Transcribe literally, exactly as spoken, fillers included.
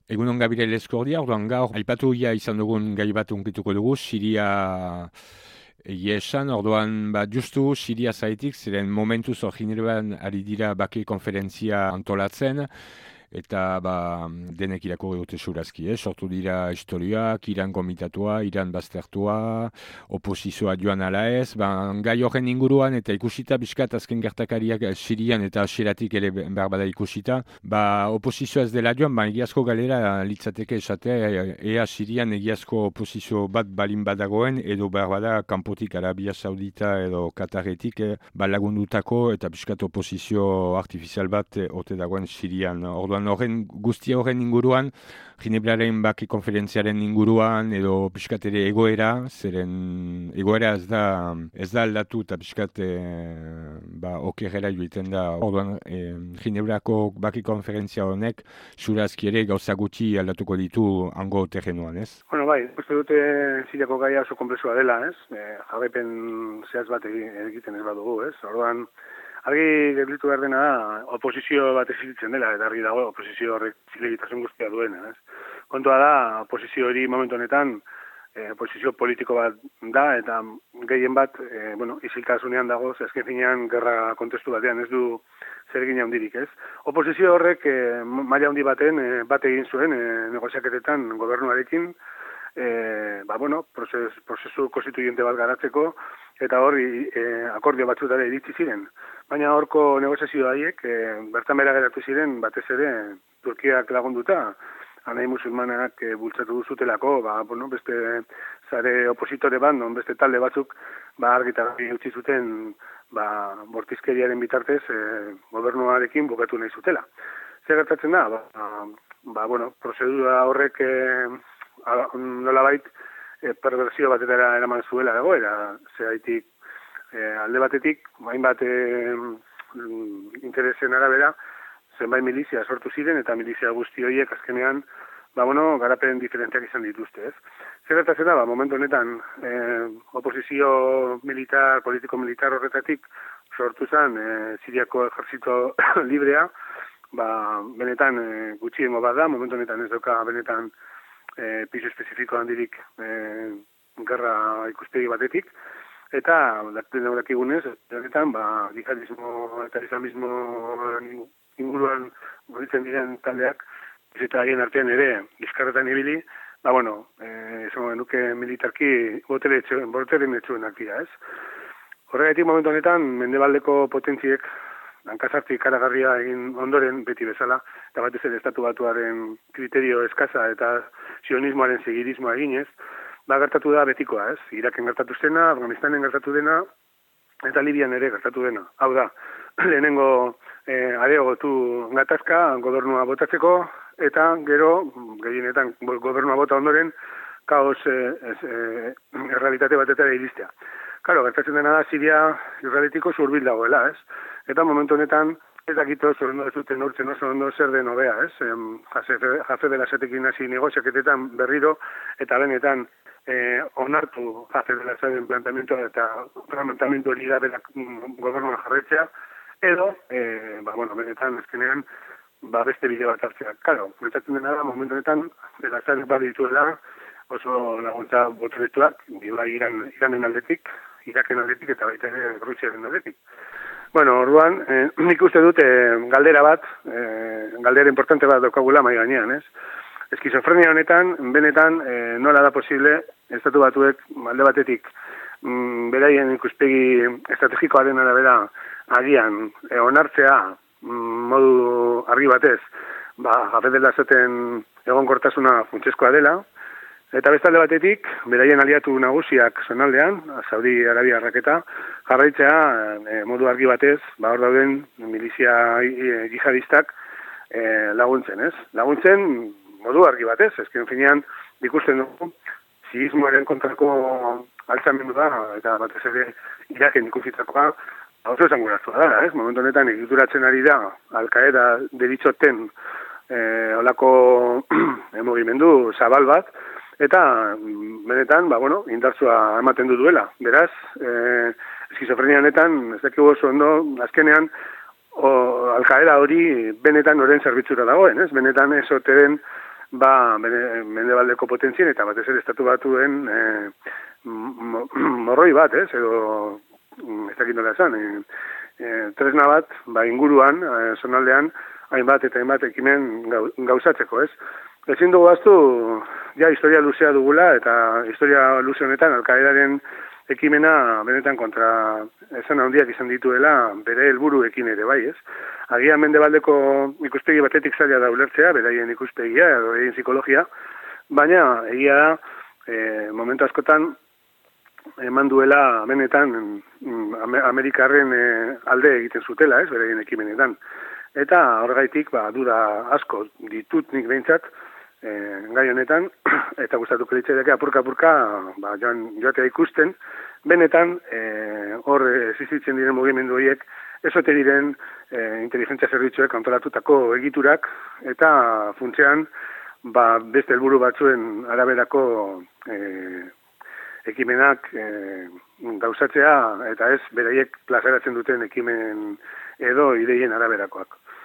Egunon Gabriel Eskordia, orduan gaur, aipatu ia izan dugun gai bat unkituko dugu, Siria egia esan, orduan, ba, justu Siria zaitik, ziren momentuz hor Ginevan ari dira bake konferentzia antolatzen, eta ba, denek irakurri dute segurazki, eh? Sortu dira historiak, Iran komitatua, Iran baztertua, oposizioa joan ala ez, ba, gai horren inguruan eta ikusita bizkat azken gertakariak Sirian eta hasieratik ere behar bada ikusita, ba, oposizioa ez dela joan, ba, egiazko galera litzateke esatea, ea Sirian egiazko oposizio bat balin badagoen, edo behar bada kanpotik Arabia Saudita edo Katarretik eh, ba, lagundutako eta bizkat oposizio artifizial bat eh, ote dagoen Sirian. Orduan horren guzti horren inguruan, Ginebraren baki konferentziaren inguruan edo pixkat ere egoera, zeren egoera ez da ez da aldatu eta pixkat e, ba, okerrera joiten da. Orduan e, Ginebrako baki konferentzia honek zurazki ere gauza gutxi aldatuko ditu hango terrenuan, ez? Bueno, bai, uste dute Siriako gaia oso konplexua dela, ez? E, jarraipen zehaz bat egiten ez badugu, ez? Orduan, argi gelditu behar dena da, oposizio bat existitzen dela, eta argi dago oposizio horrek zilegitasun guztia duena, ez? Kontua da, oposizio hori momentu honetan, e, oposizio politiko bat da, eta gehien bat, e, bueno, isiltasunean dago, azken finean gerra kontestu batean, ez du zergin handirik, ez? Oposizio horrek e, maila handi baten e, bat egin zuen e, negoziaketetan gobernuarekin, e, ba, bueno, proses, prozesu konstituyente bat garatzeko, eta hor e, akordio batzutara iritsi ziren. Baina horko negoziazio haiek e, bertan bera geratu ziren batez ere Turkiak lagunduta, anai musulmanak e, bultzatu duzutelako, ba, bueno, beste zare opositore bat, non beste talde batzuk ba, argitarri utzi zuten ba, bortizkeriaren bitartez e, gobernuarekin bukatu nahi zutela. Zer gertatzen da? Ba, ba, bueno, prozedura horrek e, nolabait e, perversio batetara eraman zuela egoera, zehaitik E, alde batetik, hainbat e, interesen arabera, zenbait milizia sortu ziren, eta milizia guzti horiek azkenean, ba, bueno, garapen diferenteak izan dituzte, ez? Zer gertatzen da, ba, momentu honetan, e, oposizio militar, politiko-militar horretatik, sortu zen e, Siriako ejerzito librea, ba, benetan e, gutxiengo bat da, momentu honetan ez dauka benetan e, piso espezifiko handirik e, gerra ikuspegi batetik, eta dakigunez, horretan, ba, jihadismo eta islamismo inguruan moritzen diren taldeak, eta haien artean ere, bizkarretan ibili, ba, bueno, eh, esan genuke militarki boteren etxuenak dira, ez? Horregatik momentu honetan, mendebaldeko potentziek, hankasartik karagarria egin ondoren, beti bezala, eta batez ere estatu batuaren kriterio eskaza eta sionismoaren segirismoa eginez, ba, gertatu da betikoa, ez? Iraken gertatu zena, Afganistanen gertatu dena, eta Libian ere gertatu dena. Hau da, lehenengo e, areagotu gatazka gobernua botatzeko, eta gero, gehienetan gobernua bota ondoren, kaos e, ez, e, errealitate batetara iristea. Karo, gertatzen dena da, Siria irrealitiko zurbil dagoela, ez? Eta momentu honetan, ez dakito zurrendo ez duten urtzen oso ondo zer den hobea, ez? Jafe dela zatekin hasi negoziaketetan berriro, eta benetan, Eh, onartu jaze dela zaren planteamentoa eta planteamentu hori da berak gobernuan jarretzea, edo, eh, ba, bueno, benetan, ezkenean, ba, beste bide bat hartzea. Karo, gertatzen dena da, momentu honetan, dela zaren bat dituela, oso laguntza botoretuak, biba iran, iranen aldetik, Iraken aldetik eta baita ere Rusiaren aldetik. Bueno, orduan, eh, nik uste dute galdera bat, eh, galdera importante bat daukagula mai gainean, ez? Eskizofrenia honetan, benetan, e, nola da posible, estatu batuek, alde batetik, mm, beraien ikuspegi estrategikoaren arabera agian, e, onartzea, mm, modu argi batez, ba, jafe dela zaten egonkortasuna funtsezkoa dela, eta beste alde batetik, beraien aliatu nagusiak zonaldean, Saudi Arabia raketa, jarraitzea, e, modu argi batez, ba, hor dauden milizia e, jihadistak e, laguntzen, ez? Laguntzen, modu argi batez, ezken finean ikusten dugu, ziismoaren kontrako altzamendu da, eta batez ere Iraken ikusitakoa, oso esanguraztua da, ez? Momentu honetan egituratzen ari da, Al-Qaeda deritxoten e, olako mogimendu zabal bat, eta benetan, ba, bueno, indartzua ematen du duela. Beraz, e, eskizofrenia honetan, ez dakigu oso ondo, azkenean, Al-Qaeda hori benetan oren zerbitzura dagoen, ez? Benetan ez ote den ba, mendebaldeko potentzien eta batez ere estatu batuen e, morroi bat, ez, edo ez dakit nola esan, e, e, tresna bat, ba, inguruan, e, zonaldean, hainbat eta hainbat ekimen gauzatzeko, ez. Ezin dugu aztu, ja, historia luzea dugula, eta historia luze honetan, Al-Qaedaren ekimena benetan kontra esan handiak izan dituela bere helburuekin ere, bai, ez? Agian mendebaldeko ikuspegi batetik zaila da ulertzea, beraien ikuspegia, edo beraien psikologia, baina egia da, e, momentu askotan, eman duela benetan Amerikarren e, alde egiten zutela, ez, beraien ekimenetan. Eta horregaitik, ba, duda asko ditut nik behintzat, e, gai honetan, eta gustatuko litzaidake apurka-apurka ba, joan, joatea ikusten, benetan e, hor existitzen diren mugimendu horiek, ez ote diren e, inteligentzia zerbitzuek antolatutako egiturak, eta funtsean ba, beste helburu batzuen araberako e, ekimenak e, gauzatzea, eta ez beraiek plazaratzen duten ekimen edo ideien araberakoak.